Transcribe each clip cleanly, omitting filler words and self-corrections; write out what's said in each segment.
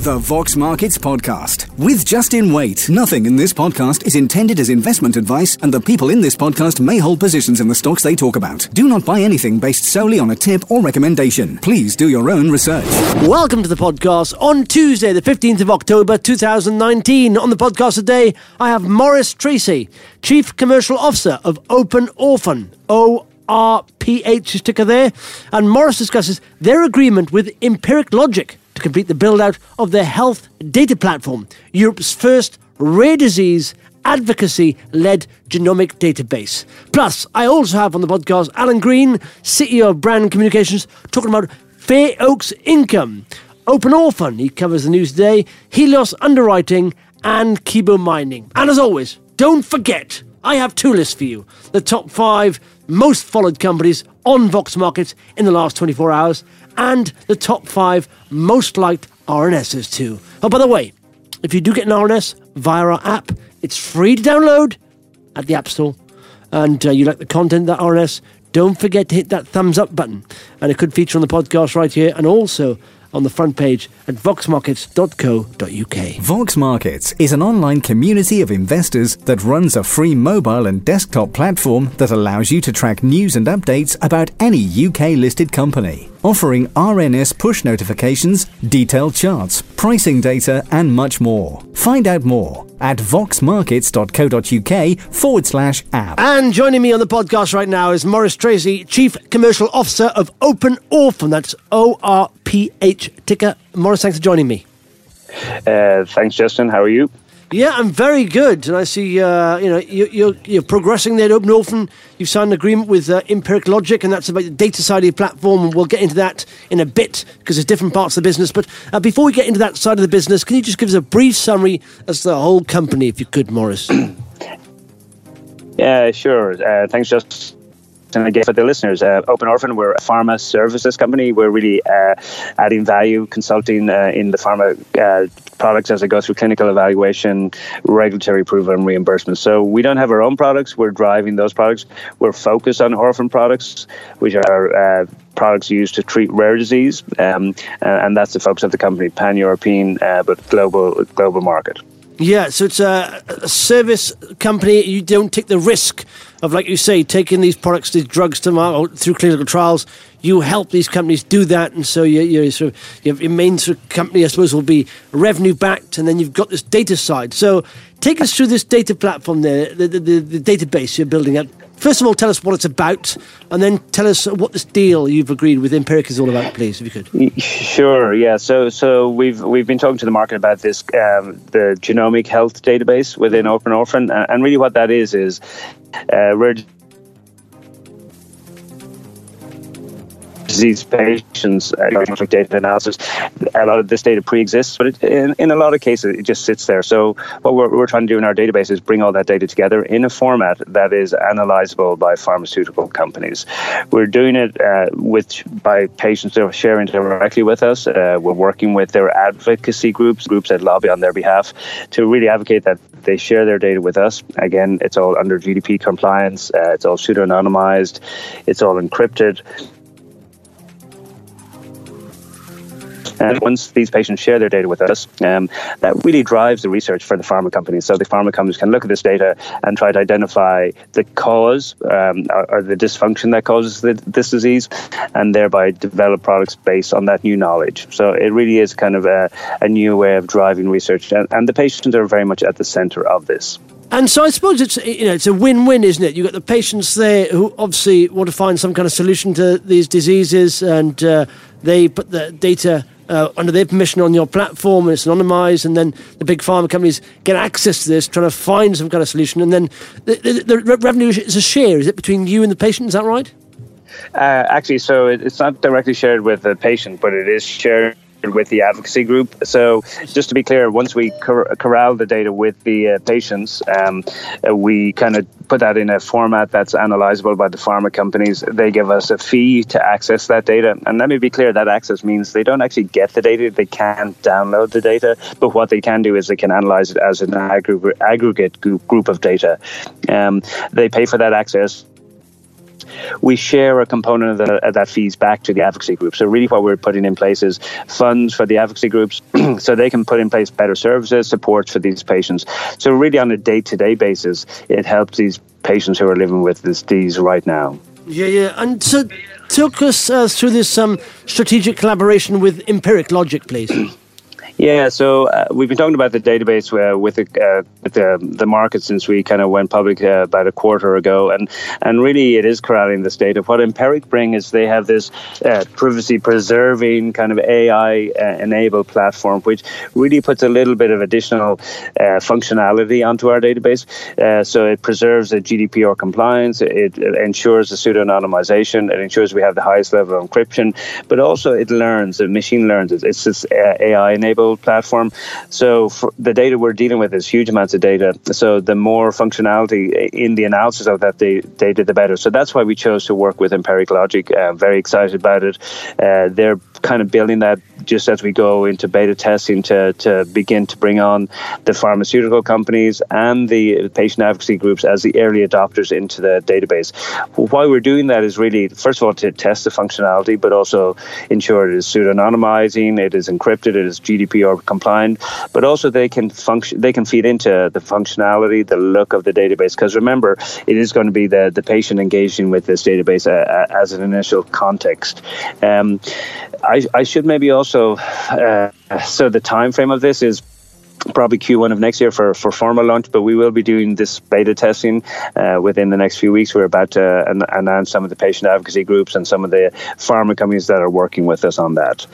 The Vox Markets Podcast with Justin Waite. Nothing in this podcast is intended as investment advice, and the people in this podcast may hold positions in the stocks they talk about. Do not buy anything based solely on a tip or recommendation. Please do your own research. Welcome to the podcast on Tuesday, the 15th of October, 2019. On the podcast today, I have Maurice Tracy, Chief Commercial Officer of Open Orphan, ORPH ticker there, and Maurice discusses their agreement with Empiric Logic to complete the build-out of their health data platform, Europe's first rare disease advocacy-led genomic database. Plus, I also have on the podcast Alan Green, CEO of Brand Communications, talking about Fair Oaks Income, Open Orphan, he covers the news today, Helios Underwriting, and Kibo Mining. And as always, don't forget, I have two lists for you. The top 5 most followed companies on Vox Markets in the last 24 hours, and the top 5 most liked RNSs too. Oh, by the way, if you do get an RNS via our app, it's free to download at the App Store, and you like the content of that RNS, don't forget to hit that thumbs up button, and it could feature on the podcast right here, and also on the front page at voxmarkets.co.uk. Vox Markets is an online community of investors that runs a free mobile and desktop platform that allows you to track news and updates about any UK-listed company, offering RNS push notifications, detailed charts, pricing data, and much more. Find out more at voxmarkets.co.uk/app. And joining me on the podcast right now is Maurice Tracy, Chief Commercial Officer of Open Orphan. That's ORPH ticker. Maurice, thanks for joining me. Thanks, Justin. How are you? Yeah, I'm very good, and I see you're progressing there at Open Orphan. You've signed an agreement with Empiric Logic, and that's about the data side of your platform. And we'll get into that in a bit because there's different parts of the business. But before we get into that side of the business, can you just give us a brief summary as to the whole company, if you could, Maurice? Yeah, sure. Thanks, Justin. And again, for the listeners, Open Orphan, we're a pharma services company. We're really adding value, consulting in the pharma products as they go through clinical evaluation, regulatory approval, and reimbursement. So we don't have our own products. We're driving those products. We're focused on orphan products, which are products used to treat rare disease, and that's the focus of the company, pan-European, but global market. Yeah, so it's a service company. You don't take the risk of, like you say, taking these products, these drugs to market through clinical trials. You help these companies do that, and so your main sort of company, I suppose, will be revenue backed, and then you've got this data side. So take us through this data platform there, the database you're building up. First of all, tell us what it's about, and then tell us what this deal you've agreed with Empiric is all about, please, if you could. Sure, yeah. So we've been talking to the market about this, the genomic health database within Open Orphan, and really what that is rare disease patients, data analysis. A lot of this data pre-exists, but in a lot of cases, it just sits there. So what we're trying to do in our database is bring all that data together in a format that is analyzable by pharmaceutical companies. We're doing it by patients that are sharing directly with us. We're working with their advocacy groups that lobby on their behalf to really advocate that they share their data with us. Again, it's all under GDP compliance. It's all pseudo-anonymized. It's all encrypted. And once these patients share their data with us, that really drives the research for the pharma companies. So the pharma companies can look at this data and try to identify the cause or the dysfunction that causes this disease, and thereby develop products based on that new knowledge. So it really is kind of a new way of driving research, and the patients are very much at the center of this. And so I suppose it's a win-win, isn't it? You've got the patients there who obviously want to find some kind of solution to these diseases, and they put the data under their permission on your platform, and it's anonymized, and then the big pharma companies get access to this, trying to find some kind of solution, and then the revenue is a share. Is it between you and the patient? Is that right? Actually, so it's not directly shared with the patient, but it is shared with the advocacy group. So just to be clear, once we corral the data with the patients, we kind of put that in a format that's analyzable by the pharma companies. They give us a fee to access that data. And let me be clear, that access means they don't actually get the data. They can't download the data. But what they can do is they can analyze it as an aggregate group of data. They pay for that access. we share a component of that fees back to the advocacy group. So really what we're putting in place is funds for the advocacy groups so they can put in place better services, support for these patients. So really on a day-to-day basis, it helps these patients who are living with this disease right now. Yeah. And so talk us through this strategic collaboration with Empiric Logic, please. Yeah, so we've been talking about the database with the market since we kind of went public about a quarter ago, and really it is corralling this data. What Empiric bring is they have this privacy-preserving kind of AI-enabled platform, which really puts a little bit of additional functionality onto our database. So it preserves the GDPR compliance, it ensures the pseudo-anonymization, it ensures we have the highest level of encryption, but also it learns, the machine learns. It's this AI-enabled platform. So for the data we're dealing with is huge amounts of data. So the more functionality in the analysis of that data, the better. So that's why we chose to work with Empiric Logic. Very excited about it. They're kind of building that just as we go into beta testing to begin to bring on the pharmaceutical companies and the patient advocacy groups as the early adopters into the database. Why we're doing that is really, first of all, to test the functionality, but also ensure it is pseudo-anonymizing, it is encrypted, it is GDPR compliant, but also they can feed into the functionality, the look of the database. Because remember, it is going to be the patient engaging with this database as an initial context. I should maybe also, so the time frame of this is probably Q1 of next year for formal launch, but we will be doing this beta testing within the next few weeks. We're about to announce some of the patient advocacy groups and some of the pharma companies that are working with us on that.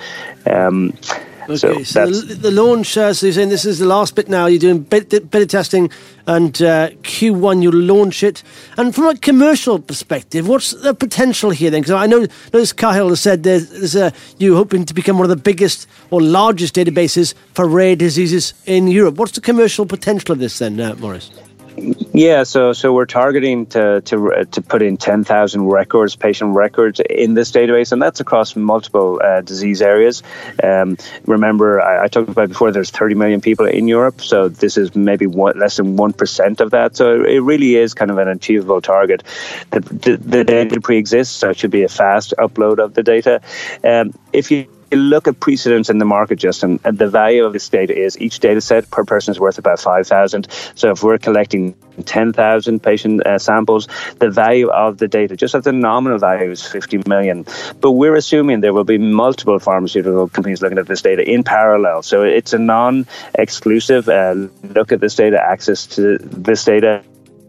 Okay, so the launch, so you're saying this is the last bit now, you're doing beta testing, and Q1 you'll launch it. And from a commercial perspective, what's the potential here then? Because I notice Cahill has said there's you hoping to become one of the biggest or largest databases for rare diseases in Europe. What's the commercial potential of this then, Maurice? Yeah, so we're targeting to put in 10,000 records, patient records in this database, and that's across multiple disease areas. Remember, I talked about before, there's 30 million people in Europe, so this is maybe less than 1% of that. So it really is kind of an achievable target. The data pre-exists, so it should be a fast upload of the data. If you look at precedents in the market, Justin, and the value of this data is each data set per person is worth about 5,000. So if we're collecting 10,000 patient samples, the value of the data, just at the nominal value, is 50 million. But we're assuming there will be multiple pharmaceutical companies looking at this data in parallel. So it's a non-exclusive look at this data, access to this data.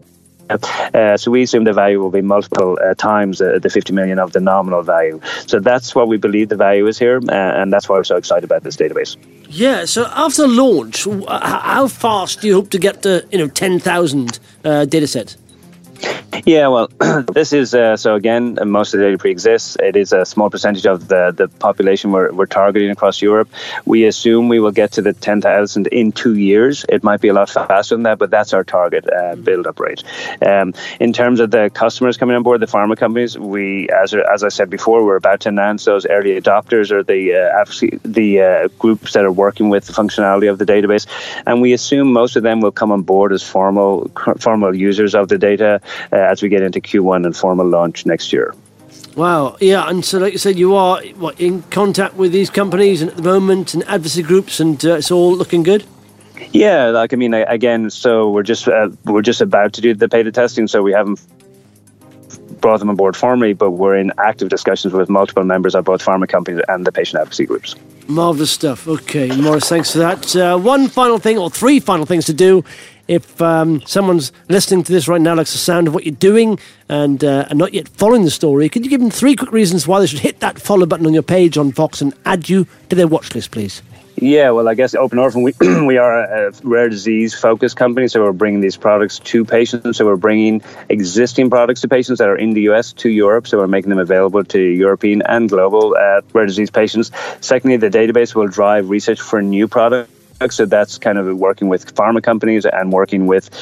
So we assume the value will be multiple times the 50 million of the nominal value. So that's what we believe the value is here, and that's why we're so excited about this database. Yeah, so after launch, how fast do you hope to get to 10,000 data sets? Yeah, well, this is, so again, most of the data pre-exists. It is a small percentage of the population we're targeting across Europe. We assume we will get to the 10,000 in 2 years. It might be a lot faster than that, but that's our target build-up rate. In terms of the customers coming on board, the pharma companies, we, as I said before, we're about to announce those early adopters or the groups that are working with the functionality of the database. And we assume most of them will come on board as formal users of the data as we get into Q1 and formal launch next year. Wow, yeah, and so like you said, you are in contact with these companies and at the moment and advocacy groups, and it's all looking good? Yeah, again, so we're just about to do the beta testing, so we haven't brought them on board formally, but we're in active discussions with multiple members of both pharma companies and the patient advocacy groups. Marvellous stuff. Okay, Maurice, thanks for that. One final thing, or three final things to do. If someone's listening to this right now, likes the sound of what you're doing and not yet following the story, could you give them 3 quick reasons why they should hit that follow button on your page on Vox and add you to their watch list, please? Yeah, well, I guess Open Orphan, we are a rare disease focused company, so we're bringing these products to patients. So we're bringing existing products to patients that are in the US to Europe. So we're making them available to European and global rare disease patients. Secondly, the database will drive research for new products. So that's kind of working with pharma companies and working with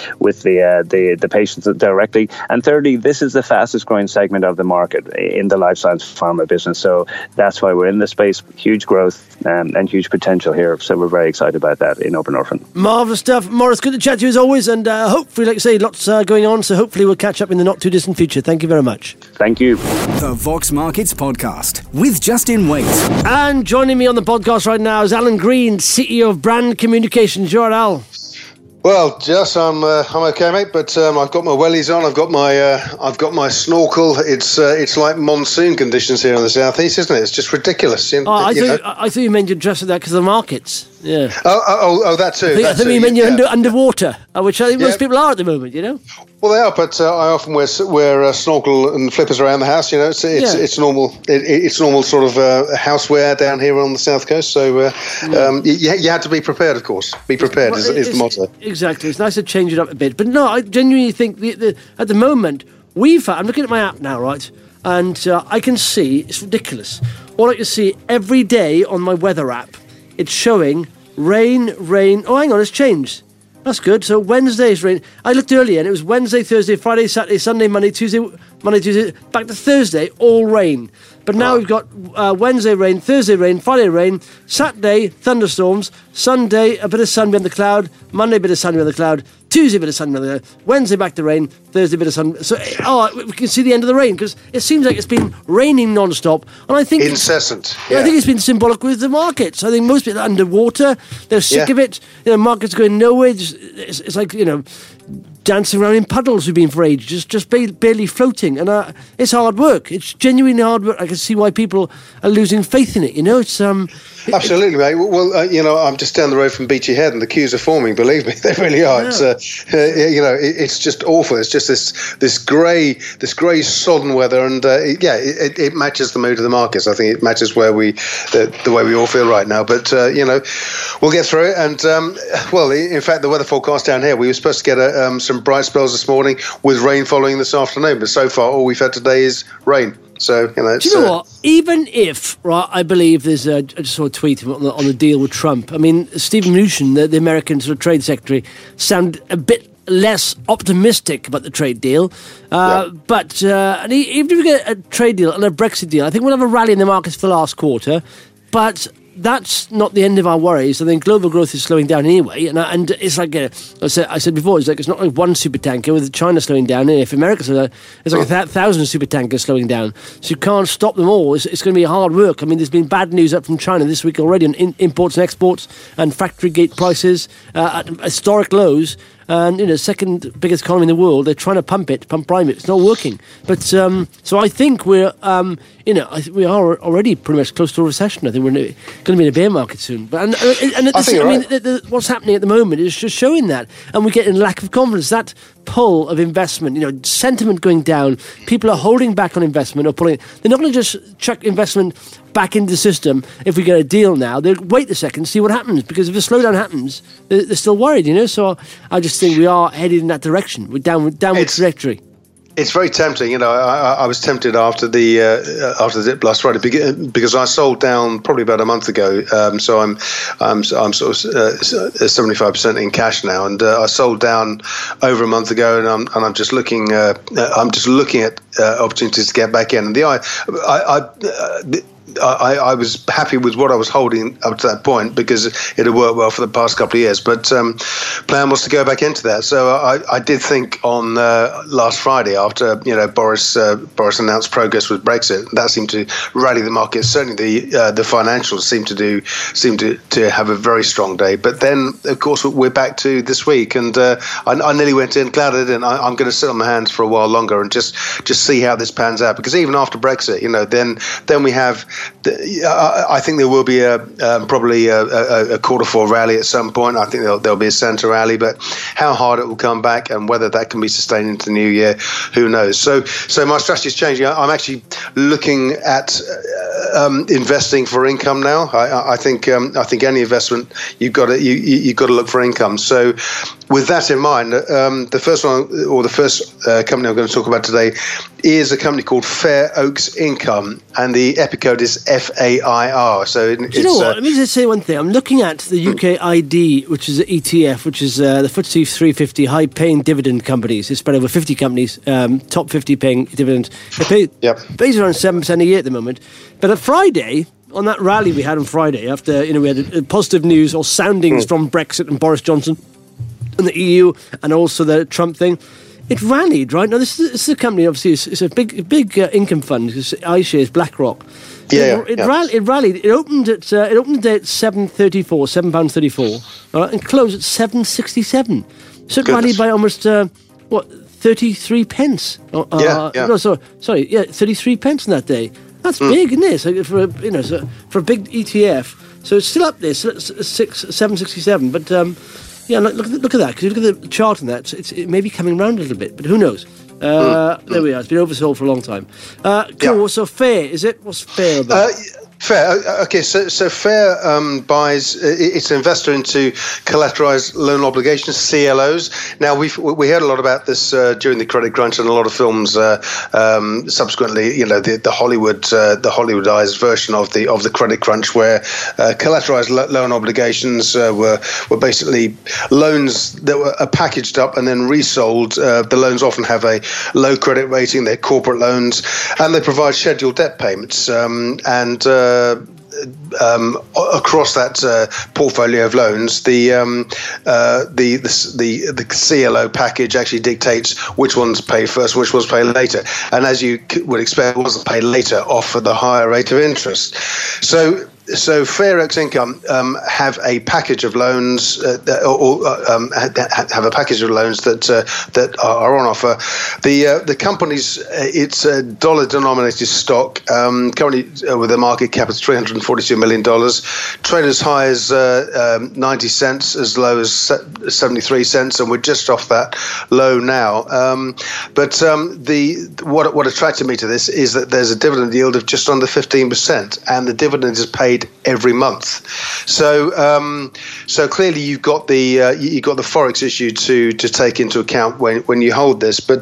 the patients directly. And thirdly, this is the fastest growing segment of the market in the life science pharma business. So that's why we're in this space. Huge growth and huge potential here. So we're very excited about that in Open Orphan. Marvellous stuff. Maurice, good to chat to you as always. And hopefully, like I say, lots going on. So hopefully we'll catch up in the not too distant future. Thank you very much. Thank you. The Vox Markets Podcast with Justin Waite. And joining me on the podcast right now is Alan Green, CEO of Brand Communications. You're Al. Well, Jess, I'm okay, mate. But I've got my wellies on. I've got my snorkel. It's like monsoon conditions here in the southeast, isn't it? It's just ridiculous. I thought you meant you'd dress like that because of the markets. Yeah. Oh, that too. I think you meant you're underwater, which I think most people are at the moment. Well, they are, but I often wear snorkel and flippers around the house. It's normal. It's normal sort of housewear down here on the south coast. So you had to be prepared, of course. Be prepared is the motto. Exactly. It's nice to change it up a bit. But no, I genuinely think at the moment I'm looking at my app now, right, and I can see it's ridiculous. All I can see every day on my weather app, it's showing rain. Oh, hang on, it's changed. That's good. So Wednesday's rain. I looked earlier and it was Wednesday, Thursday, Friday, Saturday, Sunday, Monday, Tuesday, back to Thursday, all rain. But now we've got Wednesday rain, Thursday rain, Friday rain, Saturday thunderstorms, Sunday a bit of sun behind the cloud, Monday a bit of sun behind the cloud, Tuesday a bit of sun behind the cloud, Wednesday back to rain, Thursday a bit of sun. So we can see the end of the rain because it seems like it's been raining non-stop. And I think incessant. I think it's been symbolic with the markets. I think most people are underwater. They're sick of it. Markets going nowhere. It's like dancing around in puddles we've been for ages, just barely floating. And it's hard work. It's genuinely hard work. I can see why people are losing faith in it. It's absolutely, mate. Well, I'm just down the road from Beachy Head, and the queues are forming. Believe me, they really are. Yeah. It's just awful. It's just this grey sodden weather, and it matches the mood of the markets. I think it matches the way we all feel right now. But we'll get through it. And in fact, the weather forecast down here, we were supposed to get some bright spells this morning with rain following this afternoon. But so far, all we've had today is rain. So, do you know what? Even if, I believe there's I just saw a tweet on the deal with Trump. I mean, Stephen Mnuchin, the American sort of trade secretary, sounded a bit less optimistic about the trade deal. But even if we get a trade deal and a Brexit deal, I think we'll have a rally in the markets for the last quarter. But that's not the end of our worries. I think global growth is slowing down anyway, and it's like I said before, it's not like one super tanker with China slowing down. And if America slows down, it's like 1,000 super tankers slowing down. So you can't stop them all. It's going to be hard work. I mean, there's been bad news up from China this week already on imports and exports and factory gate prices at historic lows. And second biggest economy in the world, they're trying to pump prime it. It's not working. But so I think we're, we are already pretty much close to a recession. I think we're going to be in a bear market soon. But what's happening at the moment is just showing that, and we're getting lack of confidence. That pull of investment, sentiment going down. People are holding back on investment or pulling. They're not going to just chuck investment back into the system if we get a deal now. They'll wait a second, see what happens, because if a slowdown happens, they're still worried, So I just think we are headed in that direction. We're downward trajectory. It's very tempting, I was tempted after the dip last Friday because I sold down probably about a month ago. So I'm sort of 75% in cash now, and I sold down over a month ago, and I'm just looking. I'm just looking at opportunities to get back in. And I was happy with what I was holding up to that point because it had worked well for the past couple of years. But plan was to go back into that. So I did think on last Friday after Boris announced progress with Brexit, that seemed to rally the market. Certainly the financials seem to have a very strong day. But then of course we're back to this week, and I nearly went in, clouded, and I'm going to sit on my hands for a while longer and just see how this pans out. Because even after Brexit, then we have. I think there will be probably a quarter four rally at some point. I think there'll be a centre rally, but how hard it will come back and whether that can be sustained into the new year, who knows? So my strategy is changing. I'm actually looking at investing for income now. I think any investment you've got to look for income. So with that in mind, the first company I'm going to talk about today is a company called Fair Oaks Income, and the EPIC code is is FAIR. So do you know what? Let me just say one thing. I'm looking at the UK ID, which is the ETF, which is the FTSE 350 high-paying dividend companies. It's spread over 50 companies, top 50 paying dividends. It pays around 7% a year at the moment. But at Friday, on that rally we had on Friday, after we had positive news or soundings from Brexit and Boris Johnson and the EU, and also the Trump thing, it rallied, right? Now, this is a company, obviously, it's a big income fund, because iShares, BlackRock. It rallied. It opened the day at £7.34, right, and closed at 7.67. So it rallied by almost 33 pence. 33 pence in that day. That's big, isn't it? So for a big ETF. So it's still up there, so it's 7.67. But look at that. Because you look at the chart on that, it may be coming round a little bit, but who knows? There we are. It's been oversold for a long time. Cool. So FAIR, is it? What's FAIR about? FAIR. Okay, so FAIR buys. It's an investor into collateralized loan obligations, CLOs. Now we heard a lot about this during the credit crunch, and a lot of films subsequently. The Hollywoodized version of the credit crunch, where collateralized loan obligations were basically loans that were packaged up and then resold. The loans often have a low credit rating. They're corporate loans, and they provide scheduled debt payments. Across that portfolio of loans, the CLO package actually dictates which ones pay first, which ones pay later, and as you would expect, ones that pay later offer the higher rate of interest. So FairX Income have a package of loans, have a package of loans that are on offer. The company's it's a dollar-denominated stock, currently with a market cap of $342 million, traded as high as 90 cents, as low as 73 cents, and we're just off that low now. But what attracted me to this is that there's a dividend yield of just under 15%, and the dividend is paid every month. So clearly you've got the forex issue to take into account when you hold this. But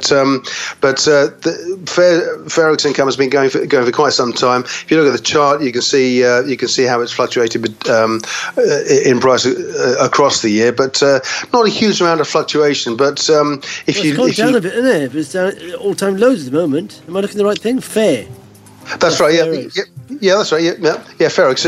FairX Income has been going for quite some time. If you look at the chart, you can see how it's fluctuated in price across the year, but not a huge amount of fluctuation. But it's gone down a bit, isn't it? It's down at all-time lows at the moment. Am I looking at the right thing? Fair. That's right. Yeah, that's right. Yeah, FairX.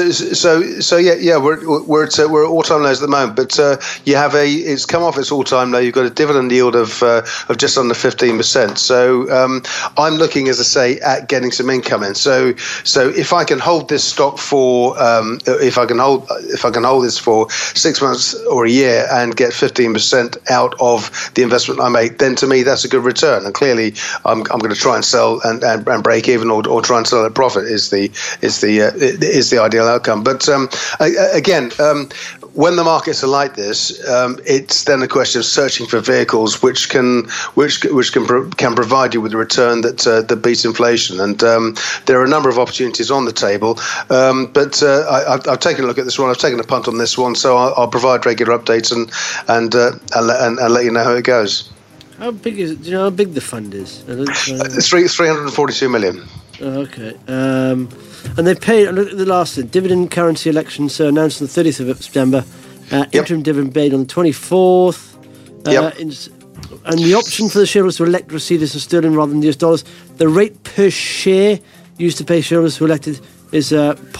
We're at all-time lows at the moment, but it's come off its all-time low. You've got a dividend yield of just under 15%. So I'm looking, as I say, at getting some income in. So if I can hold this stock for if I can hold this for 6 months or a year and get 15% out of the investment I make, then to me that's a good return. And clearly, I'm going to try and sell and break even, or try and sell at profit is the ideal outcome. But again, when the markets are like this, it's then a question of searching for vehicles which can provide you with a return that beats inflation. And there are a number of opportunities on the table. But I've taken a look at this one. I've taken a punt on this one, so I'll provide regular updates and let you know how it goes. How big is it? Do you know how big the fund is? It's 342 million. Okay. And they paid, look at the last thing, dividend currency election, so announced on the 30th of September, interim dividend paid on the 24th. And the option for the shareholders to elect to receive this in sterling rather than US dollars. The rate per share used to pay shareholders who elected is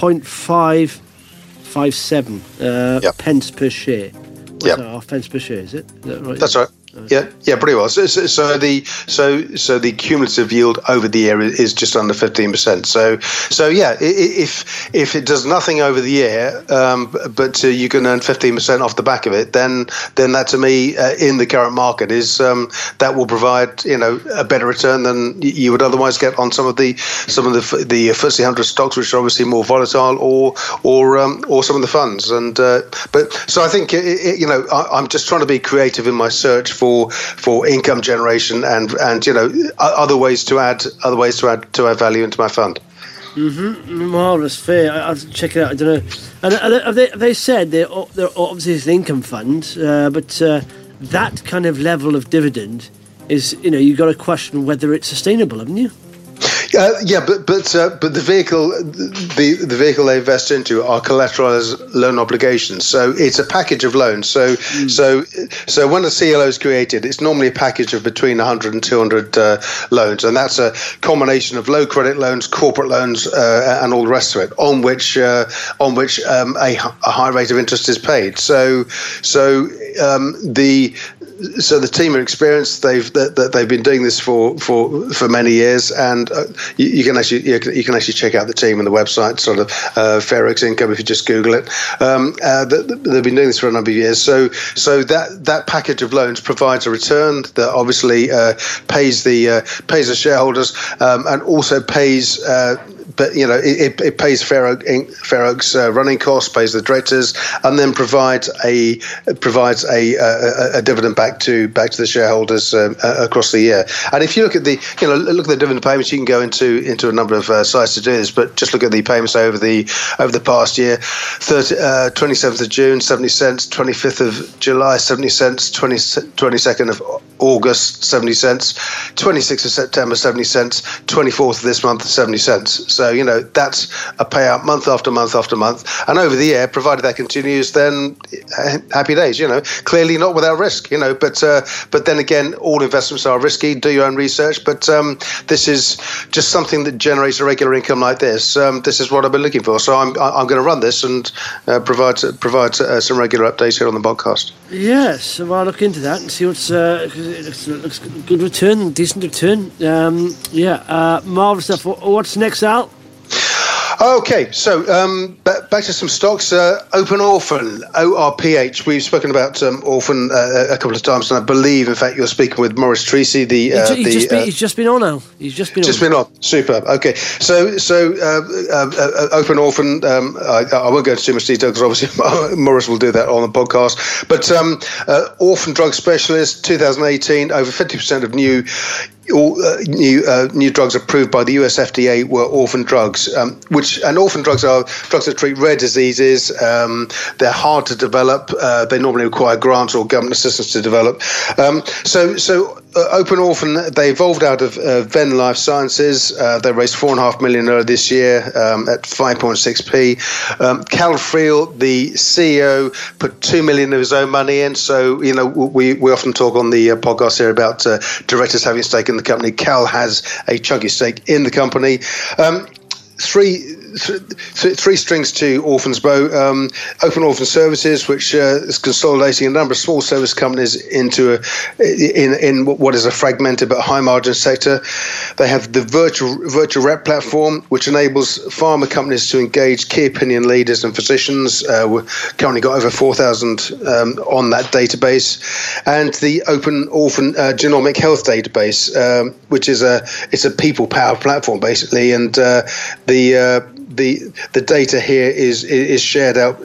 0.557 pence per share. What's that, half pence per share, is that right? That's right. Yeah, pretty well. So the cumulative yield over the year is just under 15%. So yeah, if it does nothing over the year, but you can earn 15% off the back of it, then that to me in the current market is that will provide a better return than you would otherwise get on some of the FTSE 100 stocks, which are obviously more volatile, or some of the funds. And but so I think I'm just trying to be creative in my search for income generation and other ways to add value into my fund. Marvellous, fair. I'll check it out. I don't know. And have they said they're obviously it's an income fund, but that kind of level of dividend is you've got to question whether it's sustainable, haven't you? But the vehicle they invest into are collateralized loan obligations. So it's a package of loans. So when a CLO is created, it's normally a package of between 100 and 200 loans, and that's a combination of low credit loans, corporate loans, and all the rest of it, on which a high rate of interest is paid. So the team are experienced. They've been doing this for many years, and you can actually check out the team on the website, sort of Fair Oaks Income, if you just Google it. They've been doing this for a number of years. So that package of loans provides a return that obviously pays the shareholders, and also pays. But it pays Fair Oaks running costs, pays the directors, and then provides a dividend back to the shareholders across the year. And if you look at the dividend payments, you can go into a number of sites to do this. But just look at the payments over the past year: 27th of June, 70 cents; 25th of July, 70 cents; 22nd of August, 70 cents; 26th of September, 70 cents; 24th of this month, 70 cents. So that's a payout month after month after month, and over the year, provided that continues, then happy days. Clearly not without risk. But then again, all investments are risky. Do your own research. But this is just something that generates a regular income like this. This is what I've been looking for. So I'm going to run this and provide some regular updates here on the podcast. Yes, so I'll look into that and see what's. It looks good return, decent return. Marvellous stuff. What's next, Al? Okay, so back to some stocks. Open Orphan, ORPH. We've spoken about Orphan a couple of times, and I believe, in fact, you're speaking with Maurice Treacy. He's just been on now. He's just been on. Superb. Okay, so Open Orphan. I won't go into too much detail because obviously Maurice will do that on the podcast. But Orphan Drug Specialist, 2018, over 50% of new drugs approved by the US FDA were orphan drugs, and orphan drugs are drugs that treat rare diseases. They're hard to develop. They normally require grants or government assistance to develop. So Open Orphan, they evolved out of Venn Life Sciences. They raised $4.5 million this year at 5.6p. Cal Friel, the CEO, put $2 million of his own money in. So we often talk on the podcast here about directors having a stake in the company. Cal has a chunky stake in the company. Three strings to Orphan's bow. Open Orphan Services, which is consolidating a number of small service companies into in what is a fragmented but high margin sector. They have the virtual rep platform, which enables pharma companies to engage key opinion leaders and physicians. We've currently got over 4,000 on that database, and the Open Orphan Genomic Health Database, which is a people power platform basically, and the data here is shared out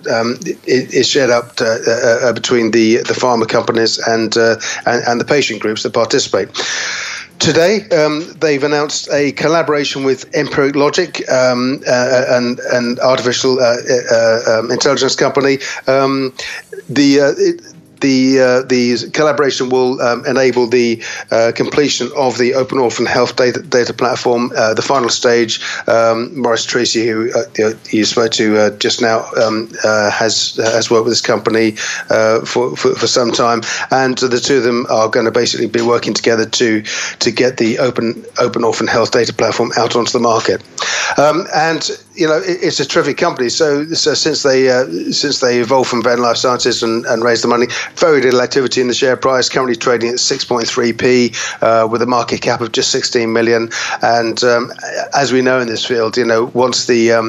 between the pharma companies and the patient groups that participate. Today, they've announced a collaboration with Empiric Logic, an artificial intelligence company. The collaboration will enable the completion of the Open Orphan Health data platform. The final stage, Maurice Treacy, who you spoke to just now, has worked with this company for some time, and the two of them are going to basically be working together to get the Open Orphan Health data platform out onto the market. And it's a terrific company. So since they evolved from Venn Life Sciences and raised the money, very little activity in the share price. Currently trading at 6.3p with a market cap of just 16 million. And as we know in this field, once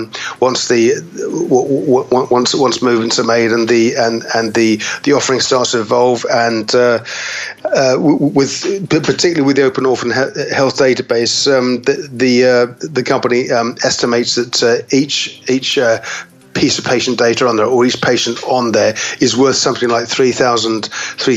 movements are made and the offering starts to evolve, and particularly with the Open Orphan Health database, the company estimates that each piece of patient data on there, or each patient on there, is worth something like £3,000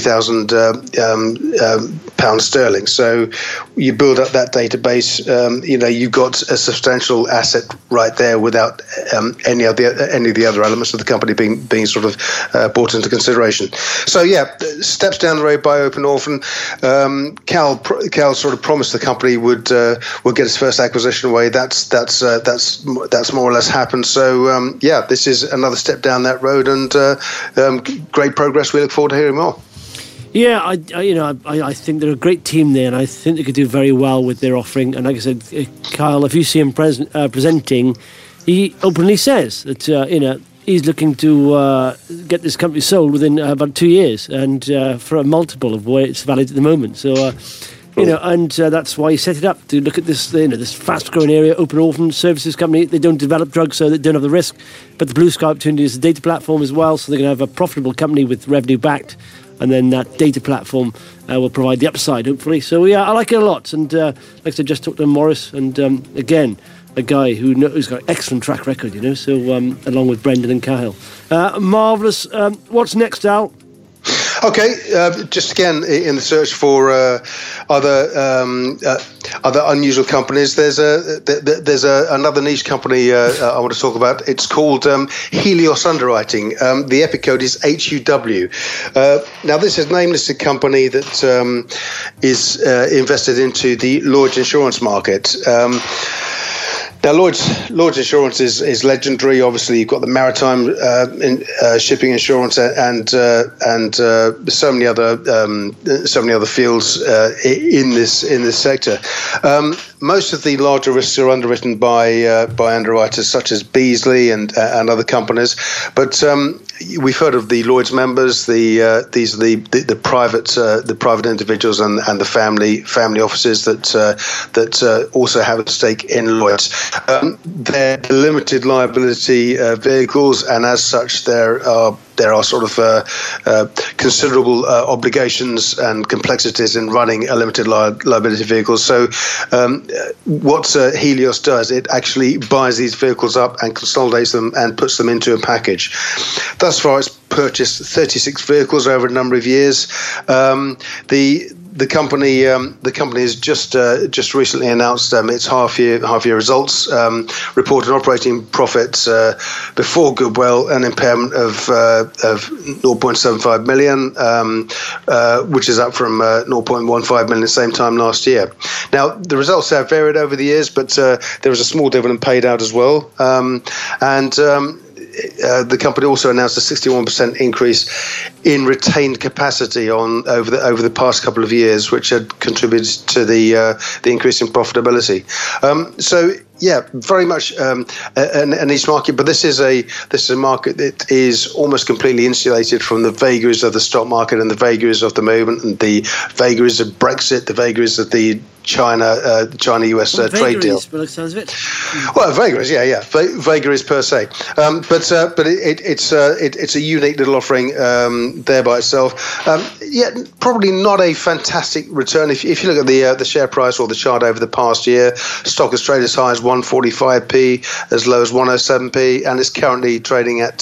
pounds sterling. So you build up that database, you've got a substantial asset right there without any of the other elements of the company being sort of brought into consideration. So steps down the road by Open Orphan. Cal sort of promised the company would get its first acquisition away. That's more or less happened. So this is another step down that road, and great progress. We look forward to hearing more. Yeah, I think they're a great team there, and I think they could do very well with their offering. And like I said, Kyle, if you see him presenting, he openly says that he's looking to get this company sold within about 2 years, and for a multiple of where it's valued at the moment. So. That's why he set it up, to look at this, this fast-growing area, Open Orphan Services company. They don't develop drugs, so they don't have the risk. But the blue sky opportunity is a data platform as well, so they're going to have a profitable company with revenue backed, and then that data platform will provide the upside, hopefully. So, I like it a lot. And like I said, just talked to Morris, and again, a guy who's got an excellent track record, so along with Brendan and Kyle. Marvellous. What's next, Al? Okay, just again in the search for other unusual companies. There's another niche company I want to talk about. It's called Helios Underwriting. The EPIC code is HUW. Now this is an AIM-listed company that is invested into the Lloyd's insurance market. Now, Lloyd's Insurance is legendary. Obviously, you've got the maritime shipping insurance and so many other fields in this sector. Most of the larger risks are underwritten by underwriters such as Beazley and other companies, but we've heard of the Lloyd's members. These are the private individuals and the family offices that also have a stake in Lloyd's. They're limited liability vehicles, and as such, there are sort of considerable obligations and complexities in running a limited liability vehicle. So what Helios does, it actually buys these vehicles up and consolidates them and puts them into a package. Thus far, it's purchased 36 vehicles over a number of years. The company has just recently announced its half year results, reported operating profits before goodwill and impairment of 0.75 million, which is up from 0.15 million the same time last year. Now the results have varied over the years, but there was a small dividend paid out as well, the company also announced a 61% increase in retained capacity over the past couple of years, which had contributed to the increase in profitability. Very much a niche market, but this is a market that is almost completely insulated from the vagaries of the stock market and the vagaries of the movement and the vagaries of Brexit, the vagaries of the China-US trade deal. By the sounds of it. Well, vagaries, vagaries per se. But it's a unique little offering there by itself. Probably not a fantastic return. If you look at the share price or the chart over the past year, stock has traded as high as 145p, as low as 107p, and it's currently trading at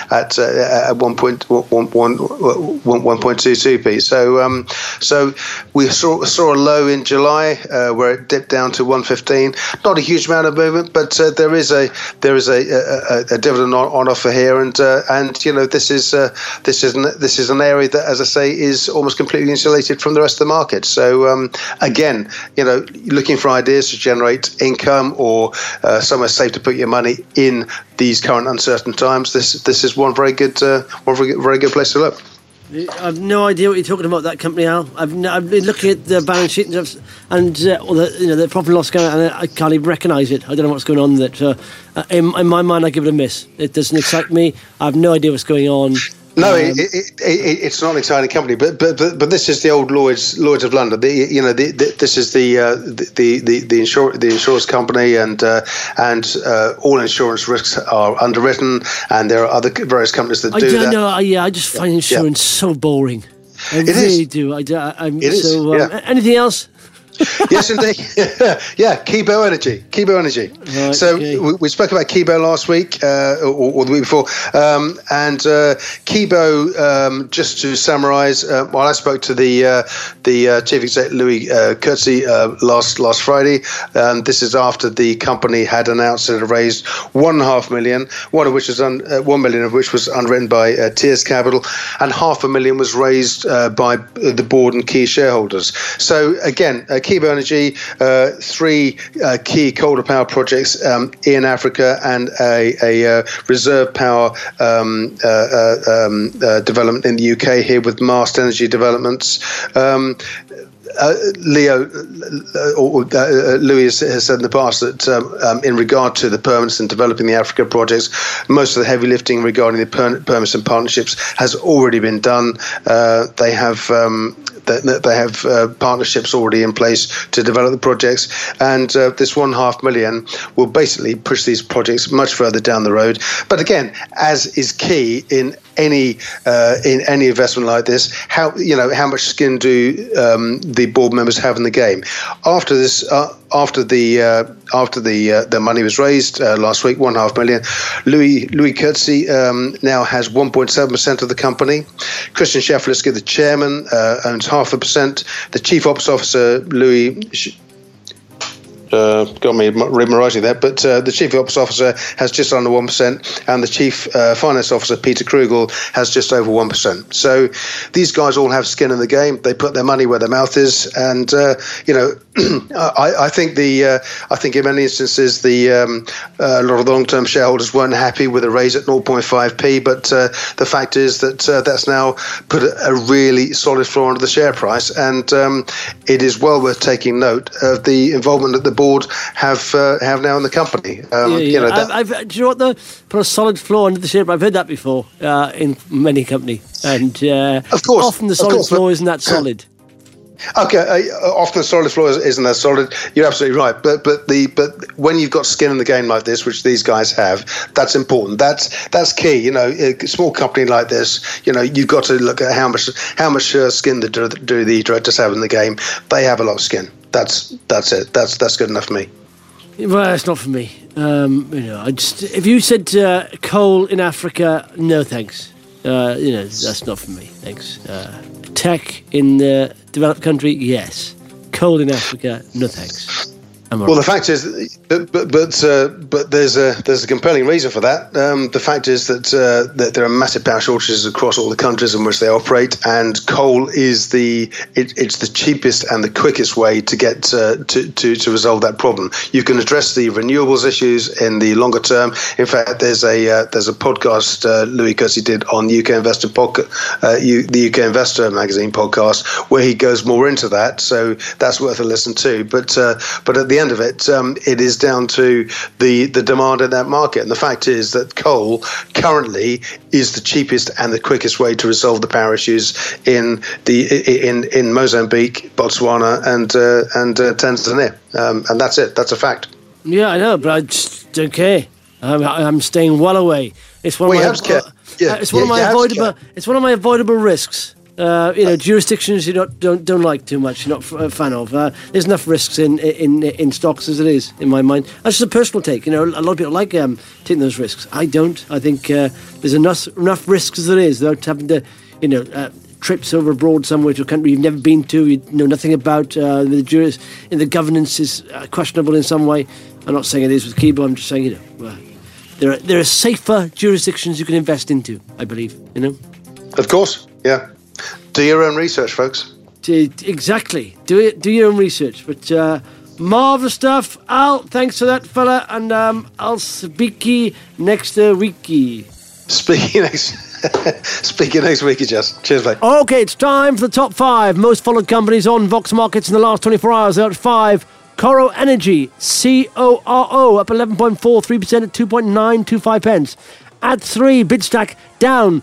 1.22p. So we saw a low in July where it dipped down to 115. Not a huge amount of movement, but there is a dividend on offer here, and this is an area that, as I say, is almost completely insulated from the rest of the market. So again, looking for ideas to generate income or somewhere safe to put your money in these current uncertain times, this is one very good place to look. I have no idea what you're talking about, that company, Al. I've been looking at the balance sheet and the profit and loss account, and I can't even recognise it. I don't know what's going on with it. In my mind, I give it a miss. It doesn't excite me. I have no idea what's going on. No, it's not an exciting company, but this is the old Lloyd's of London. This is the insurance company, and all insurance risks are underwritten, and there are other various companies that do that. I just find insurance so boring. I really do. It is. Anything else? Yes, indeed. Yeah, Kibo Energy. Right, so we spoke about Kibo last week or the week before, and Kibo. Just to summarise, I spoke to the chief exec Louis Coetzee last Friday. This is after the company had announced that it raised $1.5 million, $1 million of which was underwritten by Tiers Capital, and $500,000 was raised by the board and key shareholders. So again, Kibo Energy, 3 key coal power projects in Africa, and a reserve power development in the UK here with Mast Energy Developments. Louis has said in the past that in regard to the permits and developing the Africa projects, most of the heavy lifting regarding the permits and partnerships has already been done. They have partnerships already in place to develop the projects, and this $1.5 million will basically push these projects much further down the road. But again, as is key in any investment like this, how much skin do the board members have in the game? After this, after the money was raised last week, $1.5 million, Louis Coetzee now has 1.7% of the company. Christian Schäffler, the chairman, owns 0.5%. The chief ops officer, Louis. Got me memorising that, but the chief ops officer has just under 1%, and the chief finance officer, Peter Krugel, has just over 1%. So these guys all have skin in the game. They put their money where their mouth is, and I think in many instances a lot of the long-term shareholders weren't happy with a raise at 0.5p, but the fact is that that's now put a really solid floor under the share price, and it is well worth taking note of the involvement that the board have now in the company. Do you know what, though? Put a solid floor under the share price. I've heard that before in many companies, and of course, often the solid floor isn't that solid. Okay, often the solid floor isn't that solid. You're absolutely right. But when you've got skin in the game like this, which these guys have, that's important. That's key. A small company like this, you've got to look at how much skin do the directors have in the game. They have a lot of skin. That's it. That's good enough for me. Well, it's not for me. If you said coal in Africa, no thanks. That's not for me. Thanks. Tech in the developed country, yes. Coal in Africa, no thanks. Well, the fact is, but there's a compelling reason for that. The fact is that there are massive power shortages across all the countries in which they operate, and coal is it's the cheapest and the quickest way to get to resolve that problem. You can address the renewables issues in the longer term. In fact, there's a podcast Louis Coetzee did on the UK Investor the UK Investor magazine podcast, where he goes more into that. So that's worth a listen to. But at the end of it, it is down to the demand in that market, and the fact is that coal currently is the cheapest and the quickest way to resolve the power issues in Mozambique, Botswana, and Tanzania, and that's it. That's a fact. Yeah, I know, but I just don't care. I'm staying well away. It's one of my avoidable risks. Jurisdictions you don't like too much, you're not a fan of. There's enough risks in stocks as it is, in my mind. That's just a personal take. A lot of people like taking those risks. I don't. I think there's enough risks as it is without having to, trips over abroad somewhere to a country you've never been to, you know nothing about. The governance is questionable in some way. I'm not saying it is with Kibo. I'm just saying, there are safer jurisdictions you can invest into, I believe. Of course, yeah. Do your own research, folks. Exactly. Do your own research. But marvellous stuff. Al, thanks for that, fella. And I'll speak next weeky. Speaking next week, Jess. Cheers, mate. Okay, it's time for the top 5 most followed companies on Vox Markets in the last 24 hours. They're at 5. Coro Energy, CORO, up 11.43% at 2.925 pence. At 3, Bidstack, down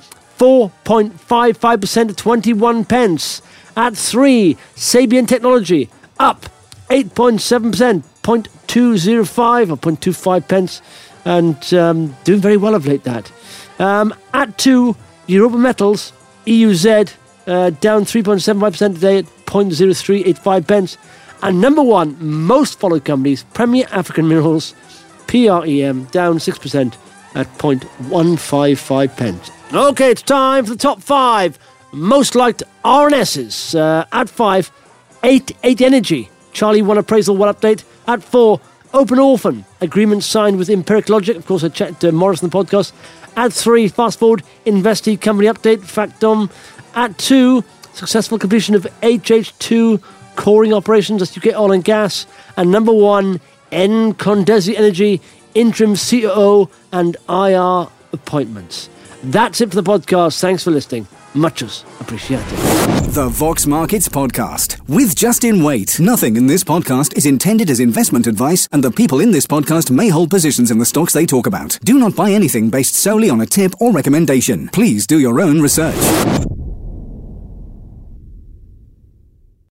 4.55% at 21 pence. At 3, Sabian Technology, up 8.7%, 0.205 or 0.25 pence, and doing very well of late, that. At 2, Europa Metals, EUZ, down 3.75% today at 0.0385 pence. And number 1 most followed companies, Premier African Minerals, PREM, down 6% at 0.155 pence. Okay, it's time for the top 5 most liked RNSs. At 5, 8 Energy, Charlie 1 Appraisal 1 Update. At 4, Open Orphan, agreement signed with Empiric Logic. Of course, I checked Morris in the podcast. At 3, Fast Forward, Investee Company Update, Factom. At 2, successful completion of HH2 coring operations, that's UK Oil and Gas. And number 1, Encondesi Energy, interim COO and IR appointments. That's it for the podcast. Thanks for listening. Muchos appreciated. The Vox Markets Podcast with Justin Waite. Nothing in this podcast is intended as investment advice, and the people in this podcast may hold positions in the stocks they talk about. Do not buy anything based solely on a tip or recommendation. Please do your own research.